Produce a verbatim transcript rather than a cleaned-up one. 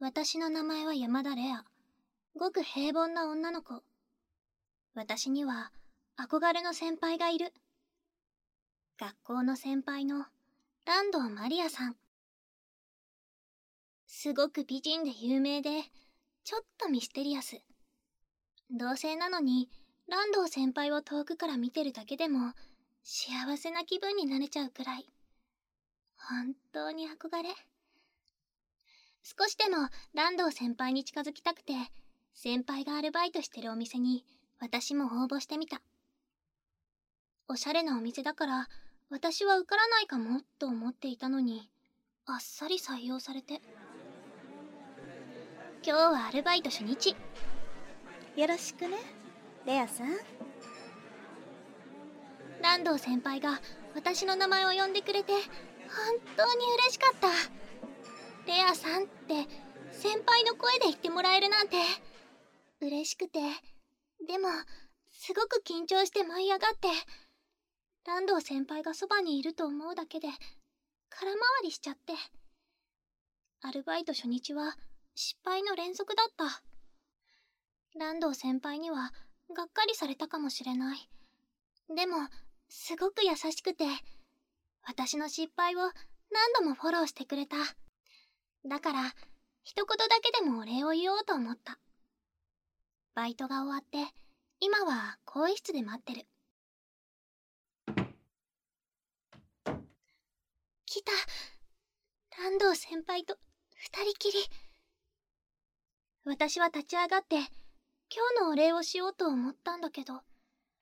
私の名前は山田レア。ごく平凡な女の子。私には憧れの先輩がいる。学校の先輩の蘭堂マリアさん。すごく美人で有名で、ちょっとミステリアス。同性なのに、蘭堂先輩を遠くから見てるだけでも、幸せな気分になれちゃうくらい。本当に憧れ。少しでも蘭堂先輩に近づきたくて、先輩がアルバイトしてるお店に私も応募してみた。おしゃれなお店だから私は受からないかもと思っていたのに、あっさり採用されて。今日はアルバイト初日。 よろしくね、レアさん。 蘭堂先輩が私の名前を呼んでくれて本当に嬉しかった。レアさんって先輩の声で言ってもらえるなんて嬉しくて、でもすごく緊張して舞い上がって、蘭堂先輩がそばにいると思うだけで空回りしちゃって。アルバイト初日は失敗の連続だった。蘭堂先輩にはがっかりされたかもしれない。でもすごく優しくて、私の失敗を何度もフォローしてくれた。だから一言だけでもお礼を言おうと思った。バイトが終わって今は更衣室で待ってる。来た。蘭堂先輩と二人きり。私は立ち上がって今日のお礼をしようと思ったんだけど、